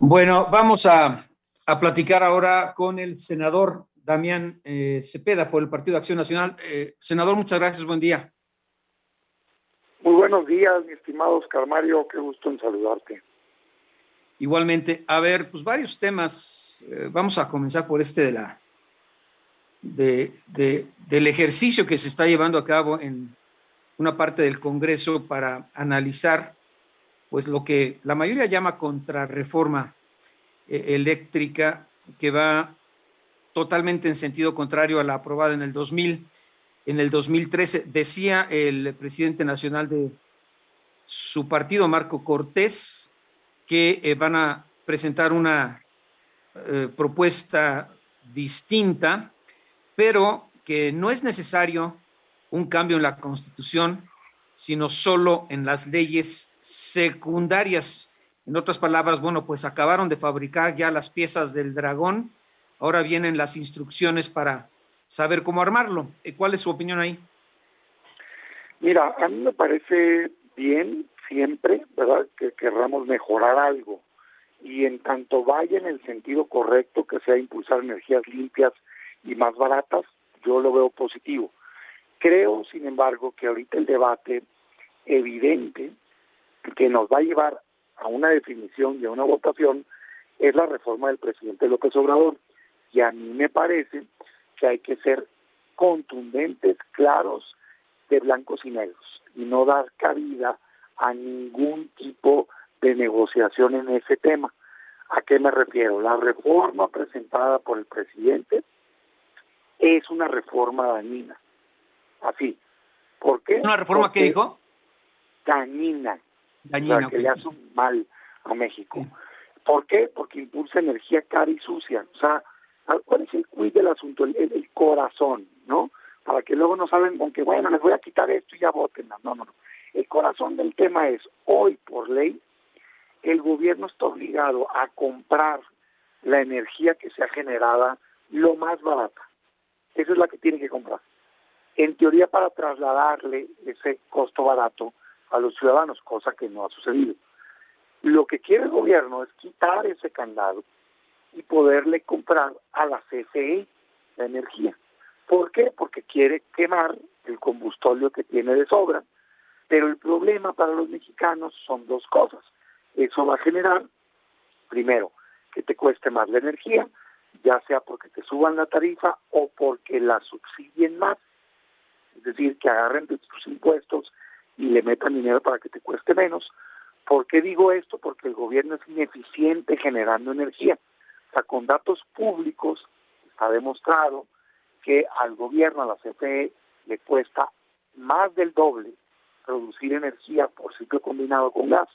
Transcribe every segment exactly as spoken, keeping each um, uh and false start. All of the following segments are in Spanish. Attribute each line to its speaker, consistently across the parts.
Speaker 1: Bueno, vamos a, a platicar ahora con el senador Damián eh, Cepeda por el Partido de Acción Nacional. Eh, senador, muchas gracias, buen día.
Speaker 2: Muy buenos días, mi estimado Oscar Mario, qué gusto en saludarte.
Speaker 1: Igualmente, a ver, pues varios temas. Eh, vamos a comenzar por este de la de, de, del ejercicio que se está llevando a cabo en una parte del Congreso para analizar pues lo que la mayoría llama contrarreforma eh, eléctrica, que va totalmente en sentido contrario a la aprobada en el dos mil, en el dos mil trece. Decía el presidente nacional de su partido, Marco Cortés, que eh, van a presentar una eh, propuesta distinta, pero que no es necesario un cambio en la Constitución, sino solo en las leyes secundarias. En otras palabras, bueno, pues acabaron de fabricar ya las piezas del dragón, ahora vienen las instrucciones para saber cómo armarlo. ¿Cuál es su opinión ahí?
Speaker 2: Mira, a mí me parece bien siempre, ¿verdad?, que querramos mejorar algo y en tanto vaya en el sentido correcto, que sea impulsar energías limpias y más baratas, yo lo veo positivo. Creo, sin embargo, que ahorita el debate evidente que nos va a llevar a una definición y a una votación es la reforma del presidente López Obrador. Y a mí me parece que hay que ser contundentes, claros, de blancos y negros, y no dar cabida a ningún tipo de negociación en ese tema. ¿A qué me refiero? La reforma presentada por el presidente es una reforma dañina. Así. ¿Por qué?
Speaker 1: ¿Una reforma
Speaker 2: Porque
Speaker 1: qué dijo?
Speaker 2: Dañina.
Speaker 1: Dañina,
Speaker 2: O sea, que
Speaker 1: okay.
Speaker 2: le hace un mal a México.
Speaker 1: Sí.
Speaker 2: ¿Por qué? Porque impulsa energía cara y sucia. O sea, ¿cuál es el quid del asunto? El, el, el corazón, ¿no? Para que luego no saben, aunque bueno, les voy a quitar esto y ya voten. No, no, no. El corazón del tema es, hoy por ley, el gobierno está obligado a comprar la energía que sea generada lo más barata. Esa es la que tiene que comprar. En teoría, para trasladarle ese costo barato a los ciudadanos, cosa que no ha sucedido. Lo que quiere el gobierno es quitar ese candado y poderle comprar a la C F E la energía. ¿Por qué? Porque quiere quemar el combustible que tiene de sobra, pero el problema para los mexicanos son dos cosas. Eso va a generar, primero, que te cueste más la energía, ya sea porque te suban la tarifa o porque la subsidien más, es decir, que agarren de tus impuestos y le metan dinero para que te cueste menos. ¿Por qué digo esto? Porque el gobierno es ineficiente generando energía. O sea, con datos públicos está demostrado que al gobierno, a la C F E, le cuesta más del doble producir energía por ciclo combinado con gas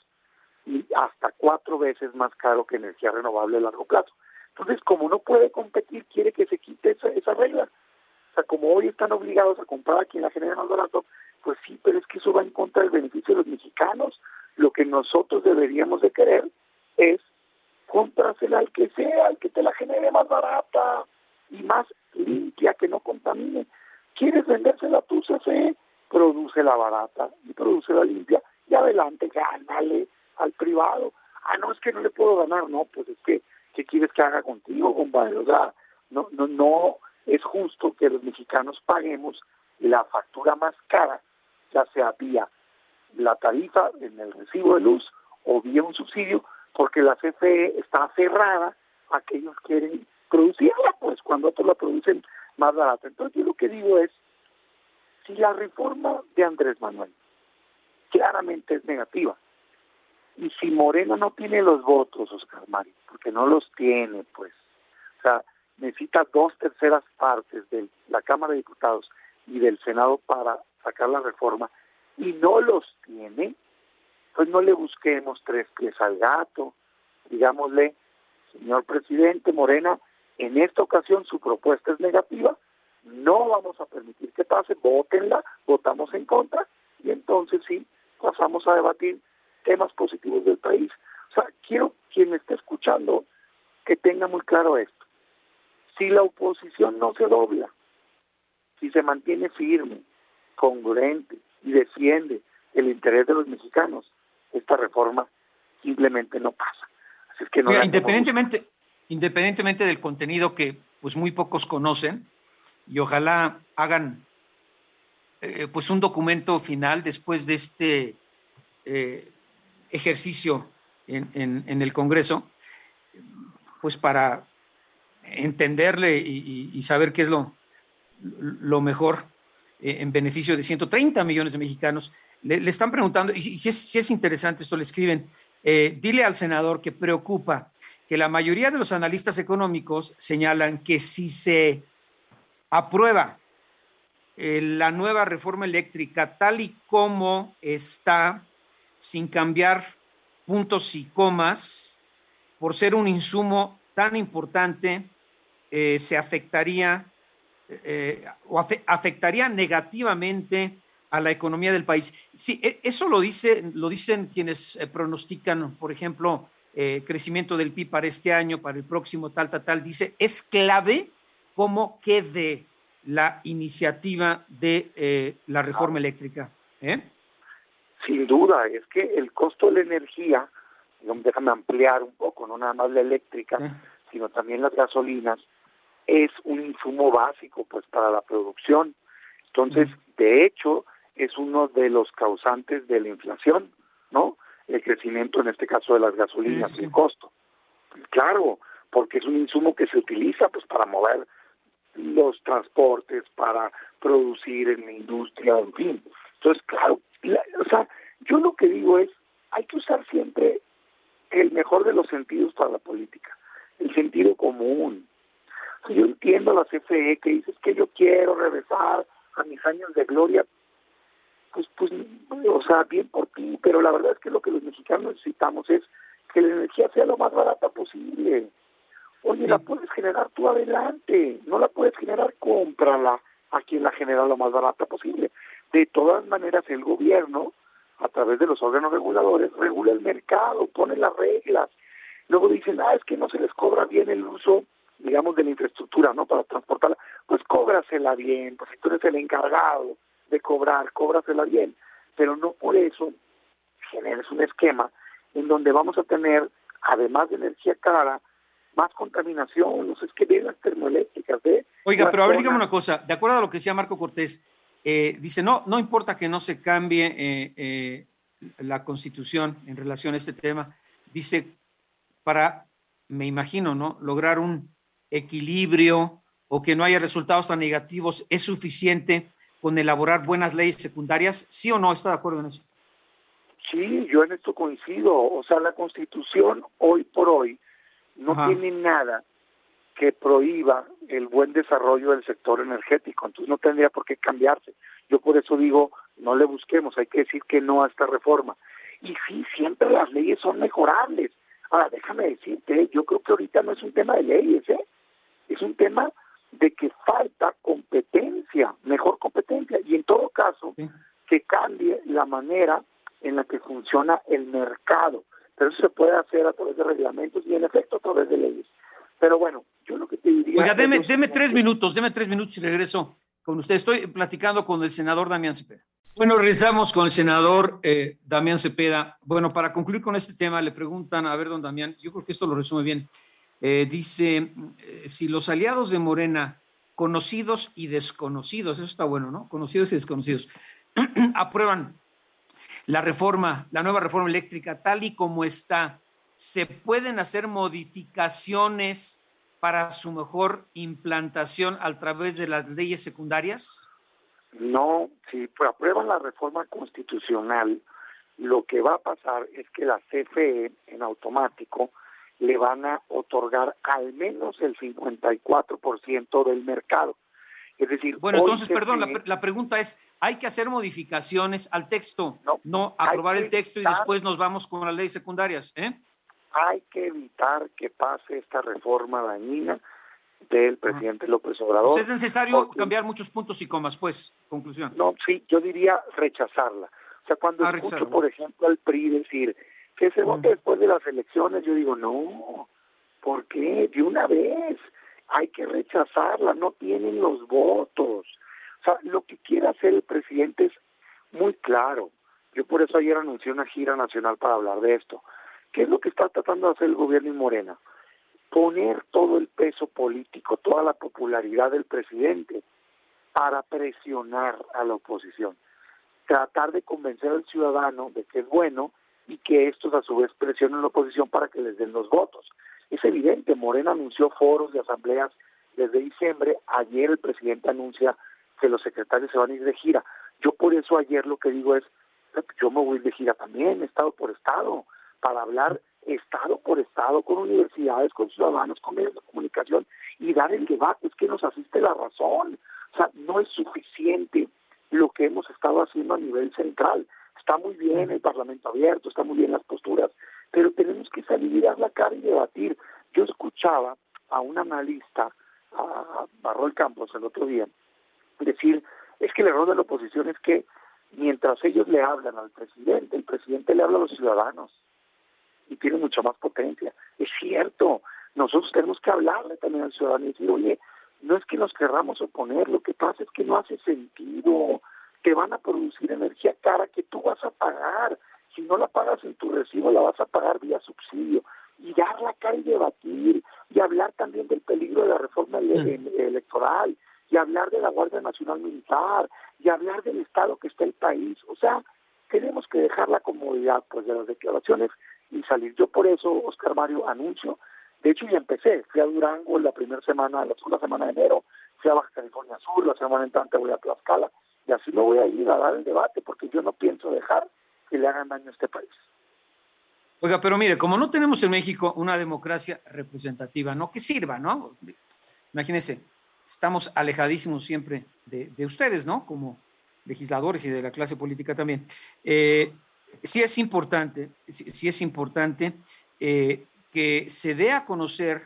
Speaker 2: y hasta cuatro veces más caro que energía renovable a largo plazo. Entonces, como no puede competir, quiere que se quite esa, esa regla. O sea, como hoy están obligados a comprar a quien la genera más barato, pues sí, pero es que eso va en contra del beneficio de los mexicanos. Lo que nosotros deberíamos de querer es cómprasela al que sea, al que te la genere más barata y más limpia, que no contamine. ¿Quieres vendérsela a tu C F E? Prodúcela barata y prodúcela limpia y adelante, gánale al privado. Ah, no, es que no le puedo ganar. No, pues es que, ¿qué quieres que haga contigo, compadre? O sea, no, no, no es justo que los mexicanos paguemos la factura más cara, ya sea vía la tarifa en el recibo de luz o vía un subsidio, porque la C F E está cerrada a que ellos quieren producirla, pues cuando otros la producen más barata. Entonces yo lo que digo es, si la reforma de Andrés Manuel claramente es negativa, y si Morena no tiene los votos, Oscar Mario, porque no los tiene, pues, o sea, necesita dos terceras partes de la Cámara de Diputados y del Senado para sacar la reforma, y no los tiene, pues no le busquemos tres pies al gato. Digámosle, señor presidente Morena, en esta ocasión su propuesta es negativa, no vamos a permitir que pase, vótenla, votamos en contra, y entonces sí, pasamos a debatir temas positivos del país. O sea, quiero quien me esté escuchando que tenga muy claro esto. Si la oposición no se dobla, si se mantiene firme, congruente y defiende el interés de los mexicanos, esta reforma simplemente no pasa. Es que no
Speaker 1: Mira,
Speaker 2: le
Speaker 1: independientemente, independientemente del contenido que pues muy pocos conocen, y ojalá hagan eh, pues un documento final después de este eh, ejercicio en, en, en, el Congreso, pues para entenderle y, y, y saber qué es lo, lo mejor eh, en beneficio de ciento treinta millones de mexicanos. Le, le están preguntando, y, y si, es, si es interesante esto, le escriben, eh, dile al senador que preocupa que la mayoría de los analistas económicos señalan que si se aprueba eh, la nueva reforma eléctrica tal y como está, sin cambiar puntos y comas, por ser un insumo tan importante, eh, se afectaría eh, o afe afectaría negativamente a la economía del país. Sí, eso lo, dice, lo dicen quienes eh, pronostican, por ejemplo, eh, crecimiento del P I B para este año, para el próximo, tal, tal, tal. Dice, es clave cómo quede la iniciativa de eh, la reforma eléctrica. ¿Eh?
Speaker 2: Sin duda, es que el costo de la energía, déjame ampliar un poco, no nada más la eléctrica, sí, sino también las gasolinas, es un insumo básico pues para la producción. Entonces, uh-huh. de hecho, es uno de los causantes de la inflación, ¿no? El crecimiento, en este caso, de las gasolinas, sí, sí. el costo. Claro, porque es un insumo que se utiliza pues para mover los transportes, para producir en la industria, en fin. Entonces, claro, la, o sea, yo lo que digo es, hay que usar siempre el mejor de los sentidos para la política, el sentido común. Yo entiendo a la C F E que dices que yo quiero regresar a mis años de gloria, pues, pues, o sea, bien por ti, pero la verdad es que lo que los mexicanos necesitamos es que la energía sea lo más barata posible. Oye, sí. La puedes generar tú adelante, no la puedes generar, cómprala a quien la genera lo más barata posible. De todas maneras, el gobierno, a través de los órganos reguladores, regula el mercado, pone las reglas. Luego dicen, ah, es que no se les cobra bien el uso, digamos, de la infraestructura, ¿no?, para transportarla. Pues cóbrasela bien, pues si tú eres el encargado de cobrar, cóbrasela bien. Pero no por eso generes un esquema en donde vamos a tener, además de energía cara, más contaminación. No sé, es que ven las termoeléctricas, ¿eh?
Speaker 1: Oiga, pero a ver, dígame una cosa, de acuerdo a lo que decía Marco Cortés, eh, dice, no, no importa que no se cambie eh, eh, la Constitución en relación a este tema, dice, para, me imagino, ¿no?, lograr un equilibrio o que no haya resultados tan negativos, ¿es suficiente con elaborar buenas leyes secundarias? ¿Sí o no está de acuerdo en eso?
Speaker 2: Sí, yo en esto coincido. O sea, la Constitución hoy por hoy no Ajá. tiene nada que prohíba el buen desarrollo del sector energético, entonces no tendría por qué cambiarse. Yo por eso digo, no le busquemos, hay que decir que no a esta reforma. Y sí, siempre las leyes son mejorables. Ahora, déjame decirte, yo creo que ahorita no es un tema de leyes, ¿eh? Es un tema de que falta competencia, mejor competencia, y en todo caso, sí. que cambie la manera en la que funciona el mercado. Pero eso se puede hacer a través de reglamentos y en efecto a través de leyes. Pero bueno, yo lo que te diría...
Speaker 1: Oiga, deme, deme tres minutos, deme tres minutos y regreso con usted. Estoy platicando con el senador Damián Cepeda. Bueno, regresamos con el senador eh, Damián Cepeda. Bueno, para concluir con este tema, le preguntan, a ver, don Damián, yo creo que esto lo resume bien. Eh, dice, eh, si los aliados de Morena, conocidos y desconocidos, eso está bueno, ¿no? Conocidos y desconocidos, aprueban la reforma, la nueva reforma eléctrica tal y como está, ¿se pueden hacer modificaciones para su mejor implantación a través de las leyes secundarias?
Speaker 2: No, si aprueban la reforma constitucional, lo que va a pasar es que la C F E en automático le van a otorgar al menos el cincuenta y cuatro por ciento del mercado. Es decir,
Speaker 1: bueno, entonces, perdón, la, la pregunta es, ¿hay que hacer modificaciones al texto? No, no aprobar el texto evitar, y después nos vamos con las leyes secundarias, ¿eh?
Speaker 2: Hay que evitar que pase esta reforma dañina del presidente ah. López Obrador.
Speaker 1: Pues es necesario porque, cambiar muchos puntos y comas, pues, conclusión.
Speaker 2: No, sí, yo diría rechazarla. O sea, cuando ah, escucho, rechazarla. por ejemplo, al P R I decir que se vote uh -huh. después de las elecciones, yo digo, no, ¿por qué? De una vez. Hay que rechazarla, no tienen los votos. O sea, lo que quiere hacer el presidente es muy claro. Yo por eso ayer anuncié una gira nacional para hablar de esto. ¿Qué es lo que está tratando de hacer el gobierno y Morena? Poner todo el peso político, toda la popularidad del presidente para presionar a la oposición. Tratar de convencer al ciudadano de que es bueno y que estos a su vez presionen a la oposición para que les den los votos. Es evidente, Morena anunció foros de asambleas desde diciembre, ayer el presidente anuncia que los secretarios se van a ir de gira. Yo por eso ayer lo que digo es, yo me voy a ir de gira también, estado por estado, para hablar estado por estado con universidades, con ciudadanos, con medios de comunicación y dar el debate. Es que nos asiste la razón. O sea, no es suficiente lo que hemos estado haciendo a nivel central. Está muy bien el Parlamento abierto, está muy bien las posturas, pero tenemos que salir y dar la cara y debatir. Yo escuchaba a un analista, a Barrol Campos, el otro día, decir, es que el error de la oposición es que mientras ellos le hablan al presidente, el presidente le habla a los ciudadanos y tiene mucha más potencia. Es cierto, nosotros tenemos que hablarle también al ciudadano y decir, oye, no es que nos querramos oponer, lo que pasa es que no hace sentido, te van a producir energía cara que tú vas a pagar, si no la pagas en tu recibo la vas a pagar vía subsidio, y dar la cara y debatir, y hablar también del peligro de la reforma ele- electoral, y hablar de la Guardia Nacional Militar, y hablar del estado que está el país. O sea, tenemos que dejar la comodidad pues de las declaraciones y salir. Yo por eso, Oscar Mario, anuncio, de hecho ya empecé, fui a Durango la primera semana, la segunda semana de enero, fui a Baja California Sur, la semana entrante voy a Tlaxcala, y así me voy a ir a dar el debate, porque yo no pienso dejar que le hagan daño a este país.
Speaker 1: Oiga, pero mire, como no tenemos en México una democracia representativa, ¿no? Que sirva, ¿no? Imagínense, estamos alejadísimos siempre de, de ustedes, ¿no? Como legisladores y de la clase política también. Eh, sí es importante, sí, sí es importante eh, que se dé a conocer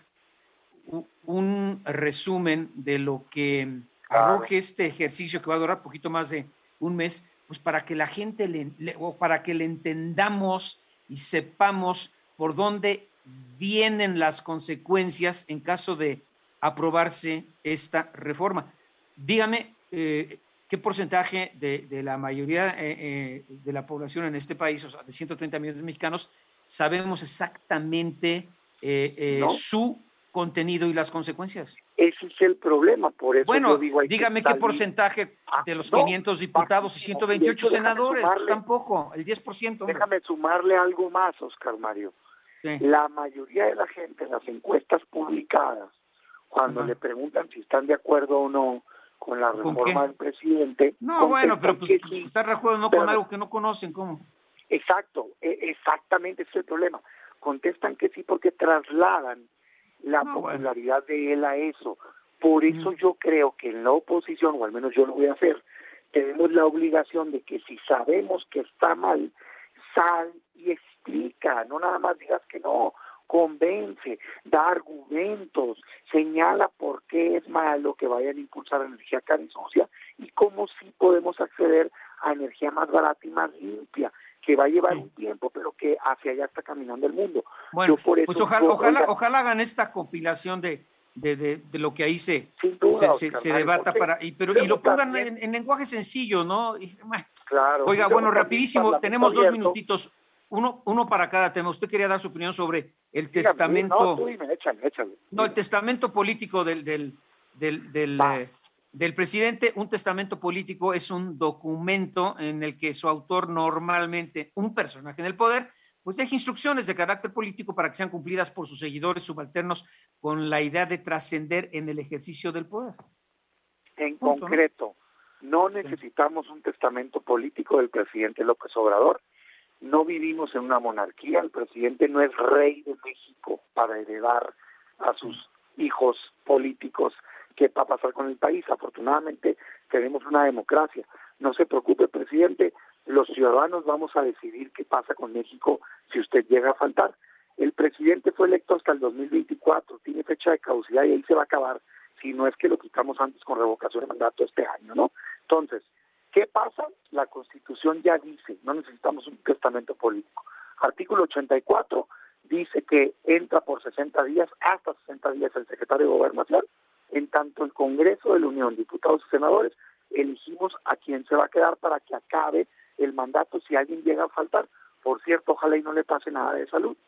Speaker 1: un, un resumen de lo que arroje este ejercicio que va a durar poquito más de un mes, pues para que la gente le, le, o para que le entendamos y sepamos por dónde vienen las consecuencias en caso de aprobarse esta reforma. Dígame, eh, ¿qué porcentaje de, de la mayoría eh, eh, de la población en este país, o sea, de ciento treinta millones de mexicanos, sabemos exactamente eh, eh,
Speaker 2: ¿No?
Speaker 1: su contenido y las consecuencias?
Speaker 2: Ese es el problema, por eso
Speaker 1: Bueno,
Speaker 2: yo digo hay
Speaker 1: dígame
Speaker 2: que
Speaker 1: qué
Speaker 2: salir.
Speaker 1: porcentaje
Speaker 2: Ah,
Speaker 1: de los
Speaker 2: no,
Speaker 1: quinientos diputados y
Speaker 2: bajísimo.
Speaker 1: ciento
Speaker 2: Y de
Speaker 1: veintiocho
Speaker 2: hecho, déjame
Speaker 1: senadores, pues
Speaker 2: sumarle,
Speaker 1: tampoco, el diez por ciento. Hombre.
Speaker 2: déjame sumarle algo más, Oscar Mario.
Speaker 1: Sí.
Speaker 2: La mayoría de la gente en las encuestas publicadas, cuando
Speaker 1: Ajá.
Speaker 2: le preguntan si están de acuerdo o no con la
Speaker 1: ¿Con
Speaker 2: reforma
Speaker 1: qué?
Speaker 2: del presidente,
Speaker 1: No, bueno, pero pues
Speaker 2: que sí.
Speaker 1: estar de acuerdo no con
Speaker 2: Espérame.
Speaker 1: algo que no conocen, ¿cómo?
Speaker 2: Exacto, e- exactamente ese es el problema. Contestan que sí porque trasladan la
Speaker 1: No, bueno.
Speaker 2: popularidad de él a eso. Por eso
Speaker 1: Mm.
Speaker 2: yo creo que en la oposición, o al menos yo lo voy a hacer, tenemos la obligación de que si sabemos que está mal, sal y explica, no nada más digas que no, convence, da argumentos, señala por qué es malo que vayan a impulsar energía cara y sucia y cómo sí podemos acceder a energía más barata y más limpia, que va a llevar
Speaker 1: Sí.
Speaker 2: un tiempo, pero que hacia allá está caminando el mundo.
Speaker 1: Bueno,
Speaker 2: Yo por eso
Speaker 1: pues ojalá,
Speaker 2: digo,
Speaker 1: ojalá,
Speaker 2: oigan,
Speaker 1: ojalá hagan esta compilación de, de, de, de lo que ahí se,
Speaker 2: sin duda,
Speaker 1: se, se,
Speaker 2: Oscar
Speaker 1: se
Speaker 2: Mario,
Speaker 1: debata
Speaker 2: porque
Speaker 1: para, y, pero, y
Speaker 2: luego
Speaker 1: lo pongan
Speaker 2: también,
Speaker 1: en, en lenguaje sencillo, ¿no? Y, bueno.
Speaker 2: claro, y
Speaker 1: Oiga,
Speaker 2: luego
Speaker 1: bueno,
Speaker 2: también
Speaker 1: rapidísimo,
Speaker 2: Parlamento
Speaker 1: tenemos dos
Speaker 2: abierto.
Speaker 1: minutitos, uno, uno para cada tema. Usted quería dar su opinión sobre el
Speaker 2: Dígame, dí- no, tú
Speaker 1: testamento,
Speaker 2: dime, échale, échale.
Speaker 1: no, el
Speaker 2: Dime.
Speaker 1: testamento político del, del, del, del,
Speaker 2: Va,
Speaker 1: eh, del presidente. Un testamento político es un documento en el que su autor, normalmente un personaje en el poder, pues deja instrucciones de carácter político para que sean cumplidas por sus seguidores subalternos con la idea de trascender en el ejercicio del poder.
Speaker 2: en
Speaker 1: Punto, ¿no?
Speaker 2: concreto, no necesitamos un testamento político del presidente López Obrador. No vivimos en una monarquía, el presidente no es rey de México para heredar a sus hijos políticos qué va a pasar con el país. Afortunadamente tenemos una democracia. No se preocupe, presidente, los ciudadanos vamos a decidir qué pasa con México si usted llega a faltar. El presidente fue electo hasta el dos mil veinticuatro, tiene fecha de caducidad y ahí se va a acabar, si no es que lo quitamos antes con revocación de mandato este año, ¿no? Entonces, ¿qué pasa? La Constitución ya dice, no necesitamos un testamento político. Artículo ochenta y cuatro dice que entra por sesenta días, hasta sesenta días el secretario de Gobernación, en tanto el Congreso de la Unión, diputados y senadores, elegimos a quien se va a quedar para que acabe el mandato si alguien llega a faltar. Por cierto, ojalá y no le pase nada de salud.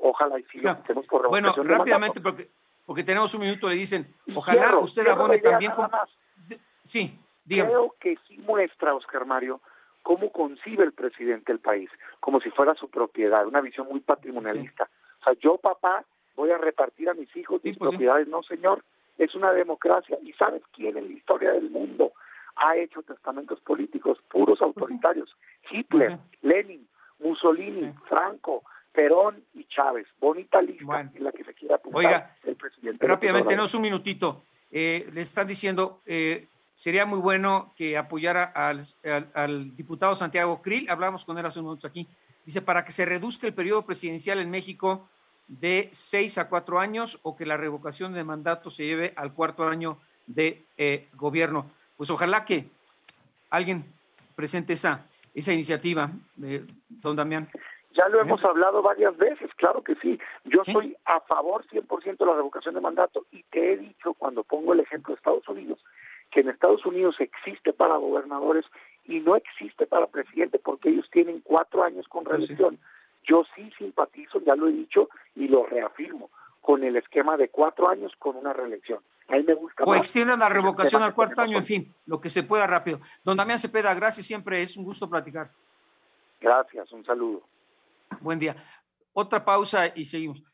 Speaker 2: Ojalá y sí lo quitemos por
Speaker 1: Bueno,
Speaker 2: revocación de
Speaker 1: rápidamente,
Speaker 2: mandato.
Speaker 1: porque, porque tenemos un minuto, le dicen,
Speaker 2: Y
Speaker 1: ojalá
Speaker 2: cierro,
Speaker 1: usted
Speaker 2: cierro la
Speaker 1: abone
Speaker 2: idea
Speaker 1: también
Speaker 2: nada
Speaker 1: con...
Speaker 2: más.
Speaker 1: Sí, dígame.
Speaker 2: Creo que sí muestra, Oscar Mario, cómo concibe el presidente el país, como si fuera su propiedad, una visión muy patrimonialista. Sí. O sea, yo, papá, voy a repartir a mis hijos mis sí, pues propiedades. Sí. No, señor, es una democracia. ¿Y sabes quién en la historia del mundo ha hecho testamentos políticos puros autoritarios? Pues sí. Hitler, pues sí. Lenin, Mussolini, sí. Franco, Perón y Chávez. Bonita lista bueno. En la que se quiere apuntar.
Speaker 1: Oiga,
Speaker 2: el presidente.
Speaker 1: Rápidamente, tenemos un minutito. Eh, le están diciendo, eh, sería muy bueno que apoyara al, al, al diputado Santiago Krill, hablamos con él hace unos minutos aquí, dice, para que se reduzca el periodo presidencial en México de seis a cuatro años o que la revocación de mandato se lleve al cuarto año de eh, gobierno. Pues ojalá que alguien presente esa, esa iniciativa, eh, don Damián.
Speaker 2: Ya lo hemos hablado varias veces, claro que sí. Yo ¿Sí? estoy a favor cien por ciento de la revocación de mandato y te he dicho, cuando pongo el ejemplo de Estados Unidos, que en Estados Unidos existe para gobernadores y no existe para presidente porque ellos tienen cuatro años con reelección. Sí. Yo sí simpatizo, ya lo he dicho y lo reafirmo, con el esquema de cuatro años con una reelección. A mí me gusta
Speaker 1: o
Speaker 2: más
Speaker 1: extiendan la revocación al cuarto año, en fin, lo que se pueda rápido. Don Damián Cepeda, gracias, siempre es un gusto platicar.
Speaker 2: Gracias, un saludo.
Speaker 1: Buen día. Otra pausa y seguimos.